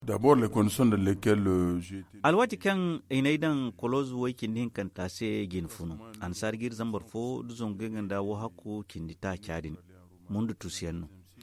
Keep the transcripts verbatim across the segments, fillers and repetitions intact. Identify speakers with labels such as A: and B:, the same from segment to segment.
A: D'abord les conditions dans lesquelles euh, j'ai été.
B: Alwati kan inaidan kolozu wai kindin kan tase gin funu. An sargir zambar fo duzon ganganda wo hakku kindita kyadin. Mundu tusiyanno.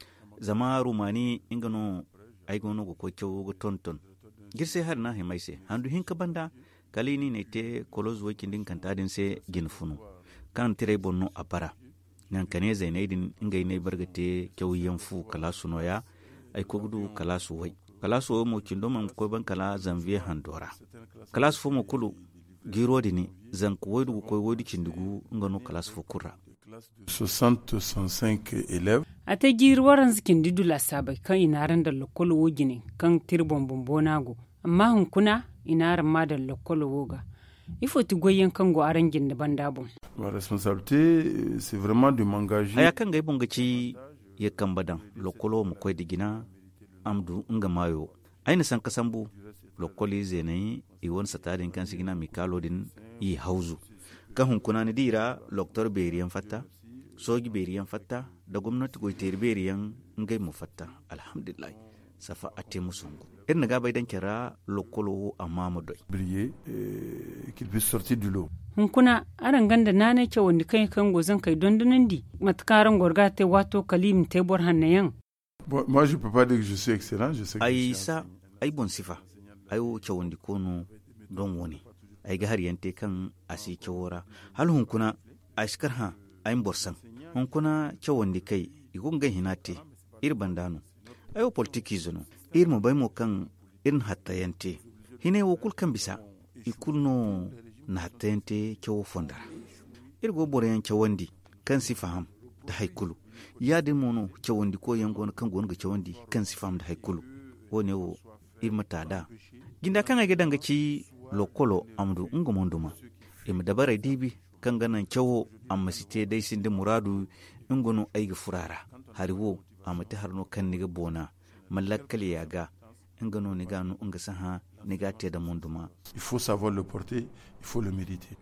B: Zama rumani ingano aigono go ko kyo go tonton. Girse har na himaise. Handu hinka banda kalini ne te kolozu wai kindin kan tadin se gin funu. Kan tire bonno apara. Nan kane zainaidin ingai ne bargate kyo yanfu kala sunoya ai kogudu kala suwai. Kala suwai mo kindo man ko ban kala zanvier handora. Kala su mo kulu giro dini zan ko wodu ko wodu kindugu ngano kala su fukura.
A: soixante soixante-cinq élèves.
C: Ate girwaran zikin didula sabai kan inaran da lokolo wogine kan tirbon bombonago amma hunkuna inaran ma da lokolo woga. Il faut te goyen kango arangin da bandabon.
A: Ma responsabilité c'est vraiment de m'engager.
B: Aya kan ga bongaci ya kambadan lokolo mu koy digina amdu nga mayo. Aina san kasambu lokoli zenai i won satadin kan sigina mikalo din i hauzu. Kan hunkuna ni dira loktor beriyan fatta, sogi beriyan fatta da gwamnati goiter beriyan ngai mu fatta. Alhamdulillah. Safa ate musungu. Irin ga bai dan kira lokolo amma mu doi.
A: Briller euh, qu'il puisse sortir du lot.
C: Hunkuna aran ganda nane ke wanda kai kan gozan kai dondonan di matkaran gorga te wato kalim te bor hannayan.
A: Bon, moi je peux pas dire que je suis excellent, je sais que
B: Aisa ai bon sifa. Ai wo ke wanda kono don woni. Ai ga har yante kan asi kewora. Hal hunkuna askar ha ai borsan. Hunkuna ke wanda kai igun ga hinate irbandano. Ayo politiki zono ir mo bay mo kan irin hattayante hine wo kul kan bisa ikulno na hattayante kewo fondara ir go boren kewandi kan sifaham da haikulu ya de mono kewandi ko yango kan gon ga kewandi kan sifaham da haikulu wone wo ir mata da ginda kan ga danga ci lokolo amdu ngo monduma im dabara dibi kan ganan kewo amma site dai sinde muradu ngono ay ga furara hariwo amati harno kan niga bona mallakali yaga ingano niga no inga saha niga te da munduma.
A: Il faut savoir le porter, il faut le mériter.